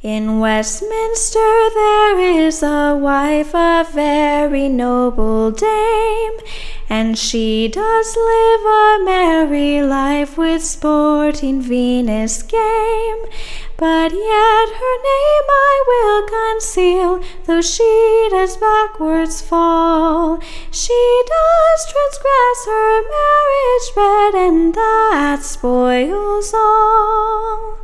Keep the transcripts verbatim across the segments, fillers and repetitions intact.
In Westminster there is a wife, a very noble dame, and she does live a merry life with sporting Venus game. But yet her name I will conceal, though she does backwards fall. She does transgress her marriage bed, and that spoils all.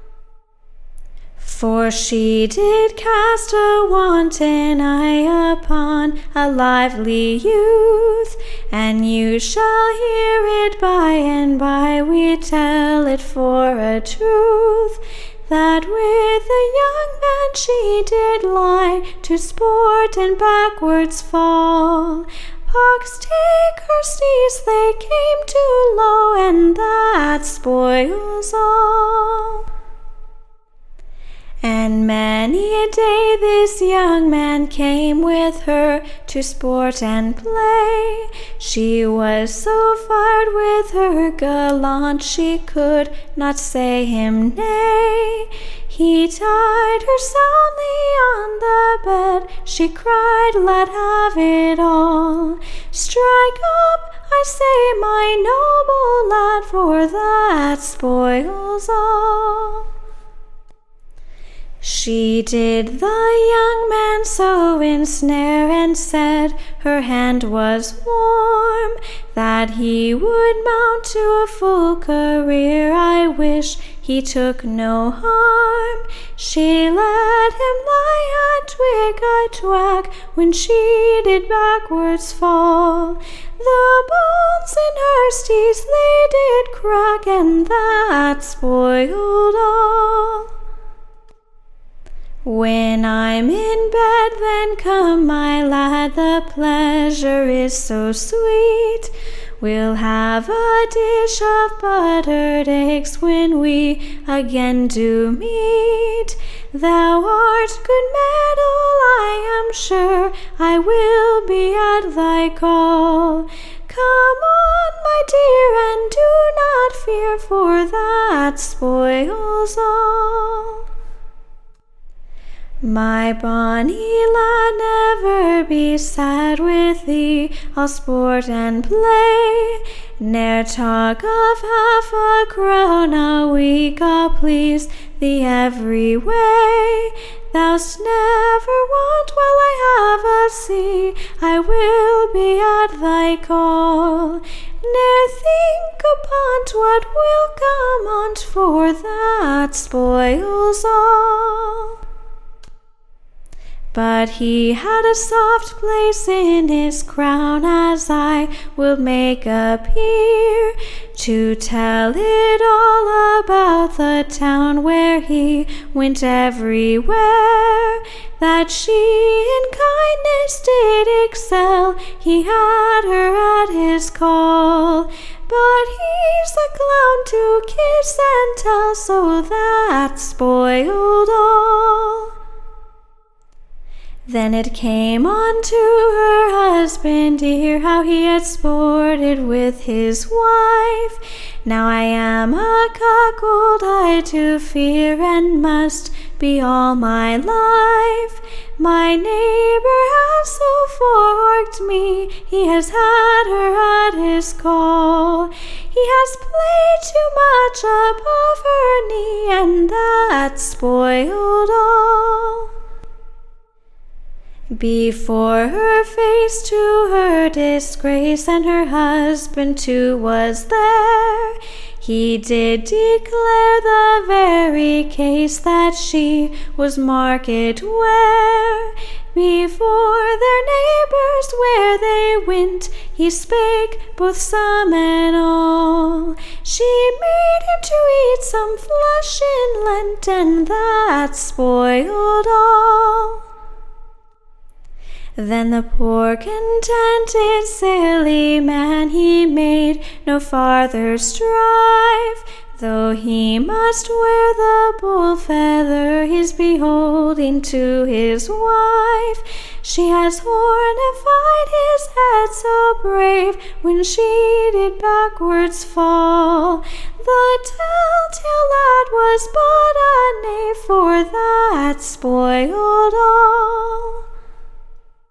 For she did cast a wanton eye upon a lively youth, and you shall hear it by and by. We tell it for a truth, that with a young man she did lie to sport and backwards fall. Pox take her steeds, they came too low, and that spoils all. And many a day this young man came with her to sport and play. She was so fired with her gallant, she could not say him nay. He tied her soundly on the bed, she cried, "Let have it all. Strike up, I say, my noble lad, for that spoils all." She did the young man so ensnare, and said her hand was warm, that he would mount to a full career. I wish he took no harm. She let him lie a twig a twack, when she did backwards fall. The bones in her steeds they did crack, and that spoiled all. When I'm in bed, then come, my lad, the pleasure is so sweet. We'll have a dish of buttered eggs when we again do meet. Thou art good metal, I am sure, I will be at thy call. Come on, my dear, and do not fear, for that spoils all. My bonny lad, never be sad with thee, I'll sport and play. Ne'er talk of half a crown a week, I'll please thee every way. Thou'st never want while I have a sea, I will be at thy call. Ne'er think upon't what will come on't, for that spoils all. But he had a soft place in his crown, as I will make appear, to tell it all about the town where he went everywhere. That she in kindness did excel, he had her at his call. But he's a clown to kiss and tell, so that spoiled all. Then it came on to her husband dear, how he had sported with his wife. Now I am a cuckold, I to fear, and must be all my life. My neighbor has so forked me, he has had her at his call. He has played too much above her knee, and that spoiled all. Before her face, to her disgrace, and her husband too was there, he did declare the very case, that she was market ware. Before their neighbors where they went, he spake both some and all. She made him to eat some flesh in Lent, and that spoiled all. Then the poor contented silly man, he made no farther strife, though he must wear the bull feather, he's beholding to his wife. She has hornified his head so brave, when she did backwards fall. The telltale lad was but a knave, for that that spoiled all.